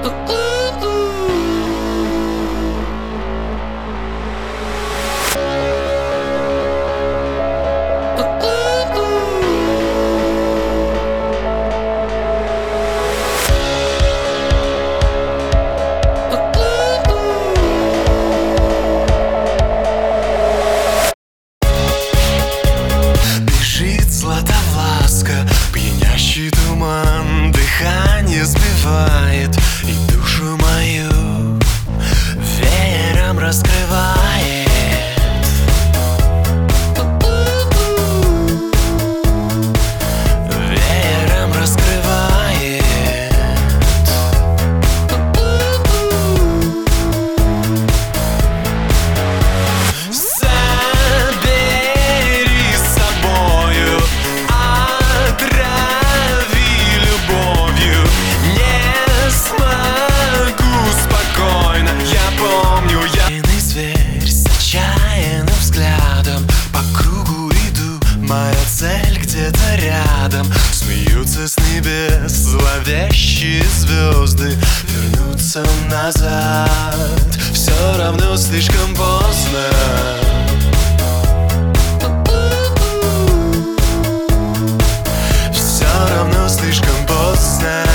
Златовласка, пьянящий туман, дыхание сбивает, и душу мою веером раскрывает. Веером раскрывает. Забери с собою, отрави любовью. Не смогу спокойно, я помню, я иный зверь с отчаянным взглядом. По кругу иду, моя цель где-то рядом. Смеются с небес зловещие звезды. Вернуться назад все равно слишком поздно. Все равно слишком поздно.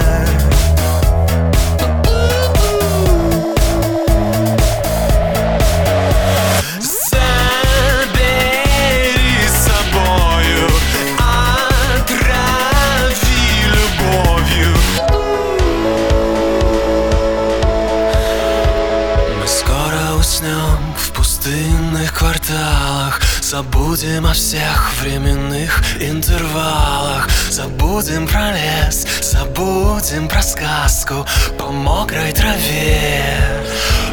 Забери с собою, отрави любовью. Мы скоро уснем в пустынных кварталах. Забудем о всех временных интервалах. Забудем про лес, забудем про сказку по мокрой траве.